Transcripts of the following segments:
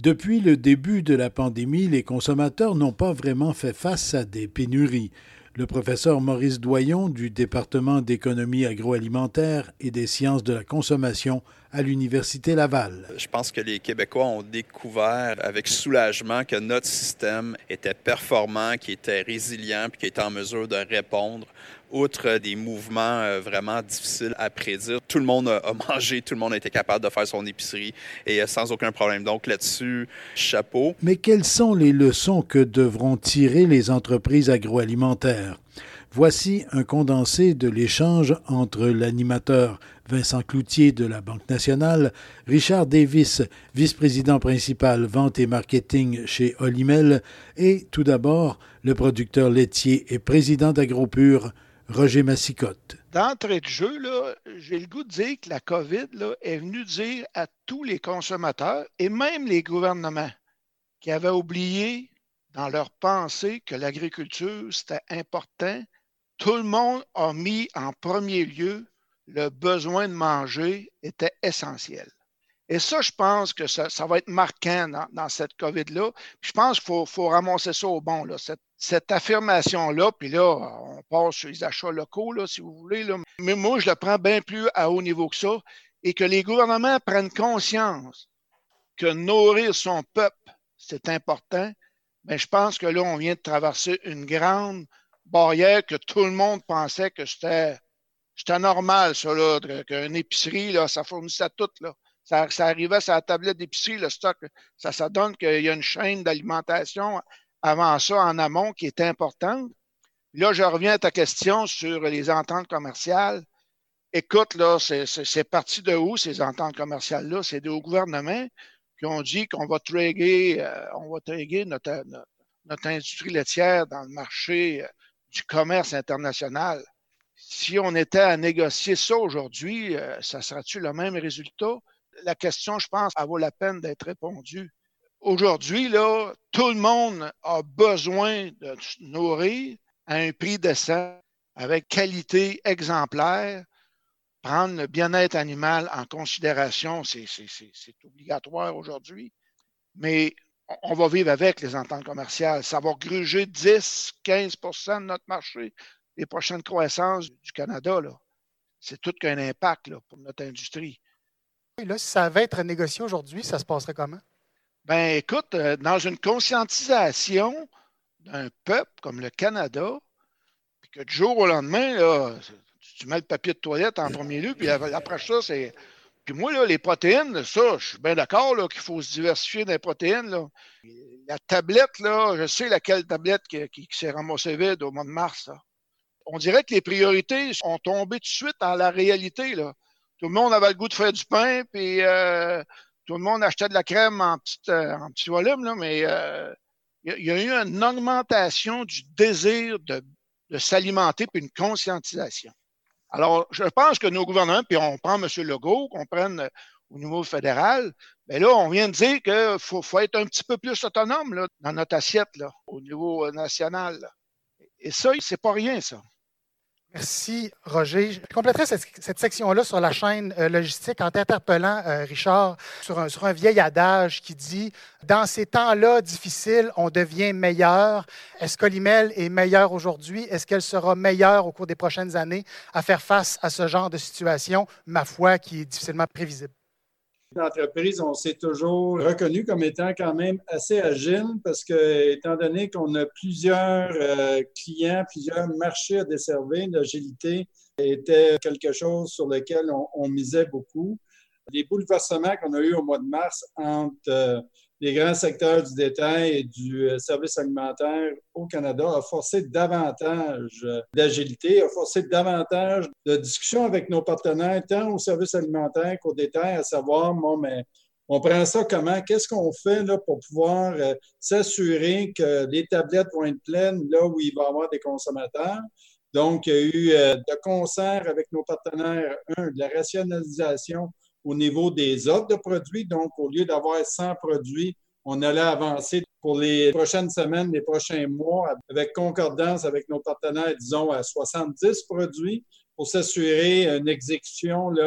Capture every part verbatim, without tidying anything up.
Depuis le début de la pandémie, les consommateurs n'ont pas vraiment fait face à des pénuries. Le professeur Maurice Doyon du département d'économie agroalimentaire et des sciences de la consommation à l'Université Laval. Je pense que les Québécois ont découvert avec soulagement que notre système était performant, qui était résilient puis qui était en mesure de répondre outre des mouvements vraiment difficiles à prédire. Tout le monde a mangé, tout le monde a été capable de faire son épicerie et sans aucun problème. Donc là-dessus, chapeau. Mais quelles sont les leçons que devront tirer les entreprises agroalimentaires? Voici un condensé de l'échange entre l'animateur Vincent Cloutier de la Banque nationale, Richard Davis, vice-président principal vente et marketing chez Olimel, et tout d'abord le producteur laitier et président d'AgroPure, Roger Massicotte. D'entrée de jeu, là, j'ai le goût de dire que la COVID là, est venue dire à tous les consommateurs et même les gouvernements qui avaient oublié dans leur pensée que l'agriculture, c'était important. Tout le monde a mis en premier lieu le besoin de manger était essentiel. Et ça, je pense que ça, ça va être marquant dans, dans cette COVID-là. Puis je pense qu'il faut, faut ramasser ça au bon, là, cette, cette affirmation-là. Puis là, on passe sur les achats locaux, là, si vous voulez. Là. Mais moi, je le prends bien plus à haut niveau que ça. Et que les gouvernements prennent conscience que nourrir son peuple, c'est important. Mais je pense que là, on vient de traverser une grande barrière que tout le monde pensait que c'était, c'était normal, ça, là, qu'une épicerie, là, ça fournissait tout, là. Ça, ça arrivait sur la tablette d'épicerie, le stock. Ça, ça donne qu'il y a une chaîne d'alimentation avant ça, en amont, qui est importante. Là, je reviens à ta question sur les ententes commerciales. Écoute, là, c'est, c'est, c'est parti de où, ces ententes commerciales-là? C'est des gouvernements qui ont dit qu'on va traguer, euh, on va traguer notre, notre, notre industrie laitière dans le marché euh, du commerce international. Si on était à négocier ça aujourd'hui, euh, ça serait-tu le même résultat? La question, je pense, elle vaut la peine d'être répondue. Aujourd'hui, là, tout le monde a besoin de se nourrir à un prix décent, avec qualité exemplaire. Prendre le bien-être animal en considération, c'est, c'est, c'est, c'est obligatoire aujourd'hui. Mais on va vivre avec les ententes commerciales. Ça va gruger dix à quinze pour cent de notre marché les prochaines croissances du Canada. Là. C'est tout qu'un impact là, pour notre industrie. Et là, si ça avait être négocié aujourd'hui, ça se passerait comment? Ben, écoute, euh, dans une conscientisation d'un peuple comme le Canada, puis que du jour au lendemain, là, tu mets le papier de toilette en premier lieu, puis après ça, c'est. Puis moi, là, les protéines, ça, je suis bien d'accord là, qu'il faut se diversifier dans les protéines. Là. La tablette, là, je sais laquelle tablette qui, qui, qui s'est ramassée vide au mois de mars. Là. On dirait que les priorités sont tombées tout de suite dans la réalité. Là. Tout le monde avait le goût de faire du pain, puis euh, tout le monde achetait de la crème en petit, euh, en petit volume, là, mais euh, il y, y a eu une augmentation du désir de, de s'alimenter, puis une conscientisation. Alors, je pense que nos gouvernements, puis on prend M. Legault, qu'on prenne euh, au niveau fédéral, bien là, on vient de dire qu'il faut, faut être un petit peu plus autonome là, dans notre assiette là, au niveau euh, national. Là. Et ça, c'est pas rien, ça. Merci, Roger. Je compléterai cette, cette section-là sur la chaîne euh, logistique en t'interpellant, euh, Richard, sur un, sur un vieil adage qui dit « Dans ces temps-là difficiles, on devient meilleur. » Est-ce qu'Olimel est meilleure aujourd'hui? Est-ce qu'elle sera meilleure au cours des prochaines années à faire face à ce genre de situation, ma foi, qui est difficilement prévisible? L'entreprise, on s'est toujours reconnu comme étant quand même assez agile parce que, étant donné qu'on a plusieurs euh, clients, plusieurs marchés à desservir, l'agilité était quelque chose sur lequel on, on misait beaucoup. Les bouleversements qu'on a eus au mois de mars entre euh, les grands secteurs du détail et du euh, service alimentaire au Canada a forcé davantage d'agilité, a forcé davantage de discussions avec nos partenaires, tant au service alimentaire qu'au détail, à savoir, bon, mais on prend ça comment? Qu'est-ce qu'on fait là, pour pouvoir euh, s'assurer que les tablettes vont être pleines là où il va y avoir des consommateurs? Donc, il y a eu euh, de concert avec nos partenaires, un, de la rationalisation au niveau des offres de produits. Donc, au lieu d'avoir cent produits, on allait avancer pour les prochaines semaines, les prochains mois, avec concordance avec nos partenaires, disons, à soixante-dix produits pour s'assurer une exécution là,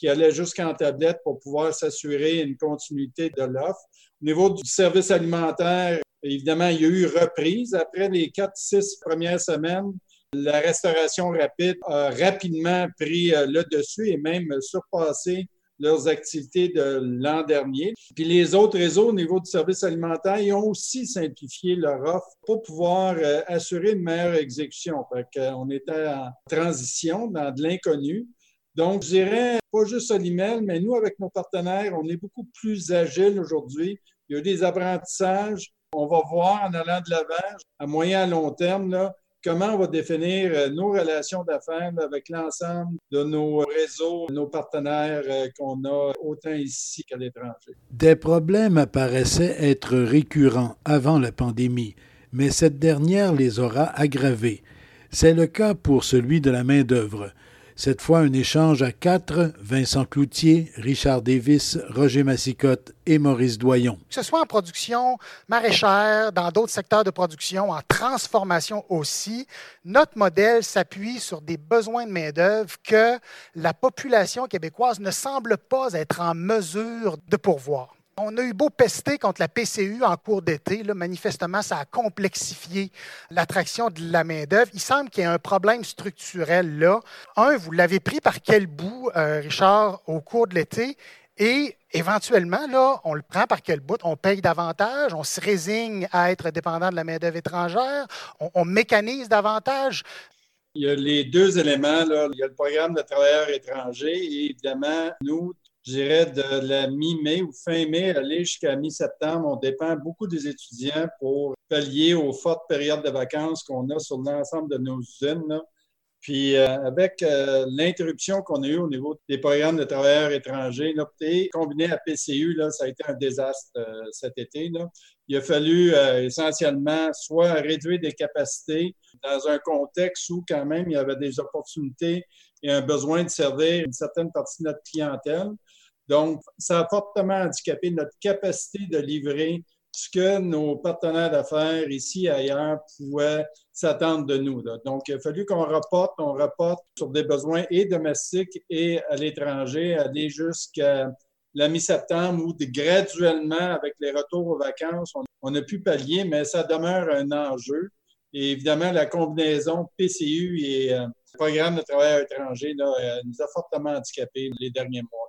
qui allaient jusqu'en tablette pour pouvoir s'assurer une continuité de l'offre. Au niveau du service alimentaire, évidemment, il y a eu reprise. Après les quatre, six premières semaines, la restauration rapide a rapidement pris le dessus et même surpassé leurs activités de l'an dernier. Puis les autres réseaux au niveau du service alimentaire, ils ont aussi simplifié leur offre pour pouvoir euh, assurer une meilleure exécution. Fait qu'on était en transition dans de l'inconnu. Donc, je dirais, pas juste Solimel, mais nous, avec nos partenaires, on est beaucoup plus agiles aujourd'hui. Il y a eu des apprentissages. On va voir en allant de l'avant, à moyen et à long terme, là, comment on va définir nos relations d'affaires avec l'ensemble de nos réseaux, nos partenaires qu'on a autant ici qu'à l'étranger. Des problèmes apparaissaient être récurrents avant la pandémie, mais cette dernière les aura aggravés. C'est le cas pour celui de la main-d'œuvre. Cette fois, un échange à quatre, Vincent Cloutier, Richard Davis, Roger Massicotte et Maurice Doyon. Que ce soit en production maraîchère, dans d'autres secteurs de production, en transformation aussi, notre modèle s'appuie sur des besoins de main-d'œuvre que la population québécoise ne semble pas être en mesure de pourvoir. On a eu beau pester contre la P C U en cours d'été, là, manifestement, ça a complexifié l'attraction de la main-d'œuvre. Il semble qu'il y ait un problème structurel là. Un, vous l'avez pris par quel bout, euh, Richard, au cours de l'été? Et éventuellement, là, on le prend par quel bout? On paye davantage, on se résigne à être dépendant de la main-d'œuvre étrangère, on, on mécanise davantage. Il y a les deux éléments, là. Il y a le programme de travailleurs étrangers et évidemment, nous, je dirais de la mi-mai ou fin mai, aller jusqu'à mi-septembre, on dépend beaucoup des étudiants pour pallier aux fortes périodes de vacances qu'on a sur l'ensemble de nos usines, là. Puis euh, avec euh, l'interruption qu'on a eue au niveau des programmes de travailleurs étrangers, là, et combiné à P C U, là, ça a été un désastre euh, cet été, là. Il a fallu euh, essentiellement soit réduire des capacités dans un contexte où quand même il y avait des opportunités et un besoin de servir une certaine partie de notre clientèle. Donc, ça a fortement handicapé notre capacité de livrer ce que nos partenaires d'affaires ici et ailleurs pouvaient s'attendre de nous, là. Donc, il a fallu qu'on reporte, on reporte sur des besoins et domestiques et à l'étranger, aller jusqu'à la mi-septembre où graduellement, avec les retours aux vacances, on, on a pu pallier, mais ça demeure un enjeu. Et évidemment, la combinaison P C U et euh, programme de travailleurs étrangers là, euh, nous a fortement handicapés les derniers mois.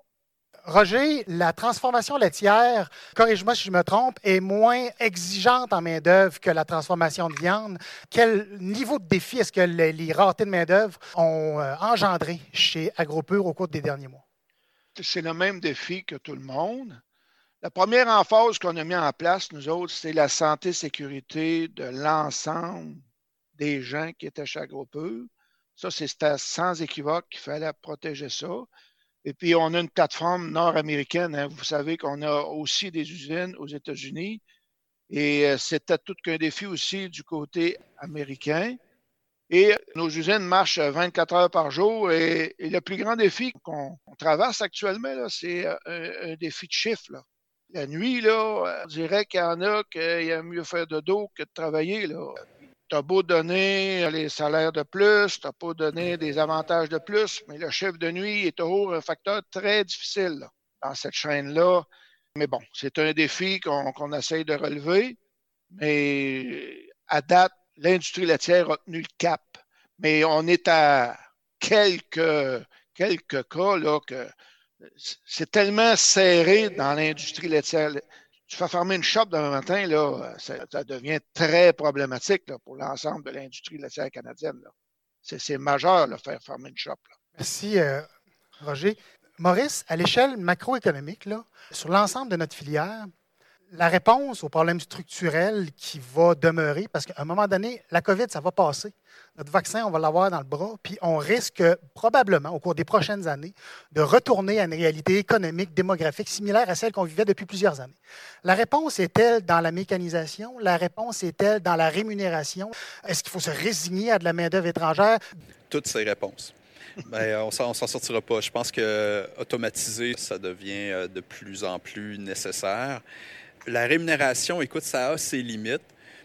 Roger, la transformation laitière, corrige-moi si je me trompe, est moins exigeante en main-d'œuvre que la transformation de viande. Quel niveau de défi est-ce que les, les raretés de main-d'œuvre ont euh, engendré chez AgroPure au cours des derniers mois? C'est le même défi que tout le monde. La première emphase qu'on a mis en place, nous autres, c'est la santé et sécurité de l'ensemble des gens qui étaient chez AgroPure. Ça, c'était sans équivoque qu'il fallait protéger ça. Et puis, on a une plateforme nord-américaine. Hein. Vous savez qu'on a aussi des usines aux États-Unis. Et euh, c'était tout qu'un défi aussi du côté américain. Et nos usines marchent vingt-quatre heures par jour. Et, et le plus grand défi qu'on traverse actuellement, là, c'est un, un défi de chiffre, là. La nuit, là, on dirait qu'il y en a qu'il y a mieux faire de dos que de travailler, là. Tu as beau donner les salaires de plus, tu as beau donner des avantages de plus, mais le chiffre de nuit est toujours un facteur très difficile là, dans cette chaîne-là. Mais bon, c'est un défi qu'on, qu'on essaye de relever. Mais à date, l'industrie laitière a tenu le cap. Mais on est à quelques, quelques cas là, que c'est tellement serré dans l'industrie laitière. Tu fais fermer une shop demain matin, là, ça, ça devient très problématique là, pour l'ensemble de l'industrie laitière canadienne. Là. C'est, c'est majeur, de faire fermer une shop. Là. Merci, euh, Roger. Maurice, à l'échelle macroéconomique, là, sur l'ensemble de notre filière, la réponse aux problèmes structurels qui va demeurer, parce qu'à un moment donné, la COVID, ça va passer. Notre vaccin, on va l'avoir dans le bras, puis on risque probablement, au cours des prochaines années, de retourner à une réalité économique, démographique similaire à celle qu'on vivait depuis plusieurs années. La réponse est-elle dans la mécanisation? La réponse est-elle dans la rémunération? Est-ce qu'il faut se résigner à de la main-d'œuvre étrangère? Toutes ces réponses. Bien, on ne s'en sortira pas. Je pense qu'automatiser, ça devient de plus en plus nécessaire. La rémunération, écoute, ça a ses limites.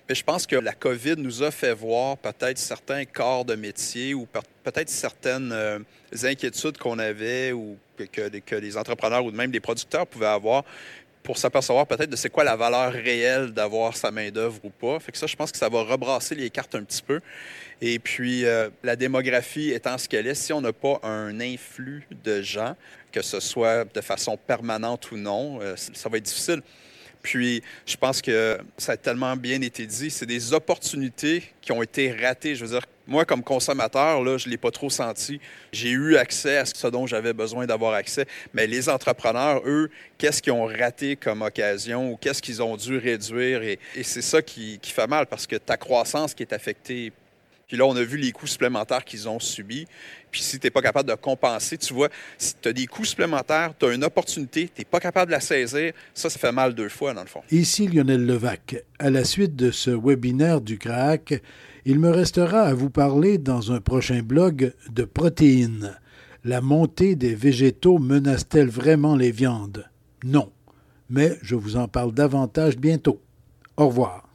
Mais je pense que la COVID nous a fait voir peut-être certains corps de métier ou peut-être certaines euh, inquiétudes qu'on avait ou que, que, que les entrepreneurs ou même les producteurs pouvaient avoir pour s'apercevoir peut-être de c'est quoi la valeur réelle d'avoir sa main-d'œuvre ou pas. Fait que ça, je pense que ça va rebrasser les cartes un petit peu. Et puis, euh, la démographie étant ce qu'elle est, si on n'a pas un influx de gens, que ce soit de façon permanente ou non, euh, ça va être difficile. Puis, je pense que ça a tellement bien été dit, c'est des opportunités qui ont été ratées. Je veux dire, moi, comme consommateur, là, je ne l'ai pas trop senti. J'ai eu accès à ce dont j'avais besoin d'avoir accès. Mais les entrepreneurs, eux, qu'est-ce qu'ils ont raté comme occasion ou qu'est-ce qu'ils ont dû réduire? Et, et c'est ça qui, qui fait mal parce que ta croissance qui est affectée. Puis là, on a vu les coûts supplémentaires qu'ils ont subis. Puis si tu n'es pas capable de compenser, tu vois, si tu as des coûts supplémentaires, tu as une opportunité, tu n'es pas capable de la saisir, ça, ça fait mal deux fois, dans le fond. Ici Lionel Levac. À la suite de ce webinaire du C R A C, il me restera à vous parler dans un prochain blog de protéines. La montée des végétaux menace-t-elle vraiment les viandes? Non. Mais je vous en parle davantage bientôt. Au revoir.